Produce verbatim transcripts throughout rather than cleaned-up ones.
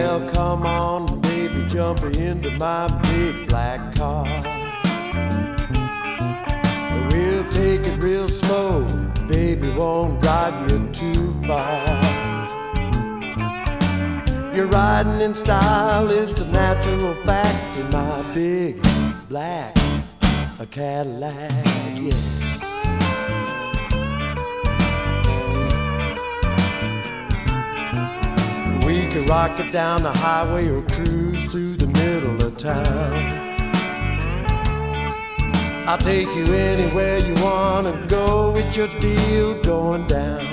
Well, come on, baby, jump into my big black car. We'll take it real slow, baby, won't drive you too far. You're riding in style, it's a natural fact in my big black a Cadillac, yeah. We can rock it down the highway or cruise through the middle of town. I'll take you anywhere you wanna go, it's your deal going down.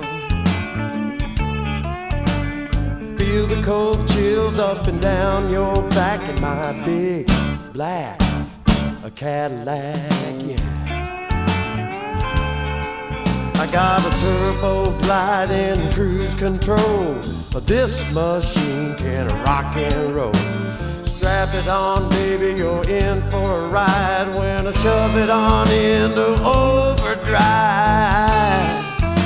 Feel the cold chills up and down your back in my big black a Cadillac, yeah. I got a turbo glide and cruise control, but this machine can rock and roll. Strap it on, baby, you're in for a ride when I shove it on into overdrive.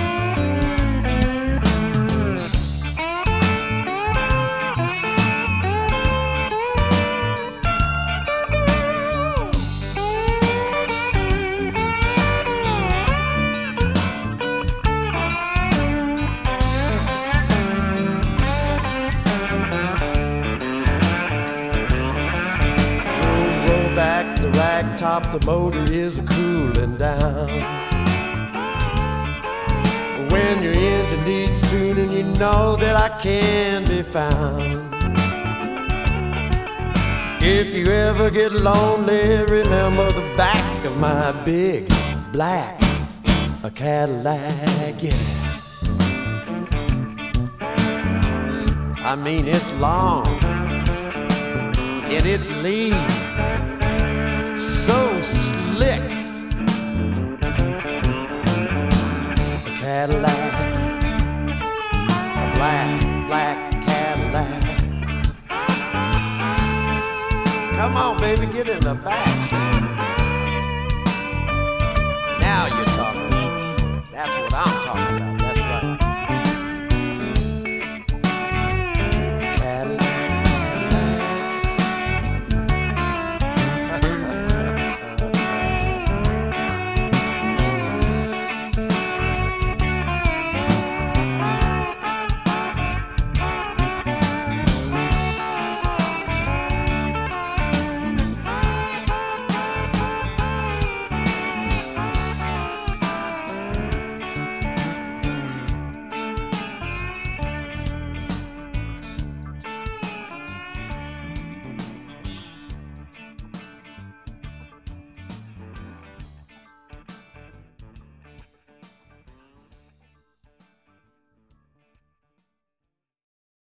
Back the rack top, the motor is cooling down. When your engine needs tuning, you know that I can be found. If you ever get lonely, remember the back of my big black a Cadillac, yeah. I mean, it's long and it's lean, so slick. A Cadillac, a black, black Cadillac. Come on, baby, get in the back seat. Now you're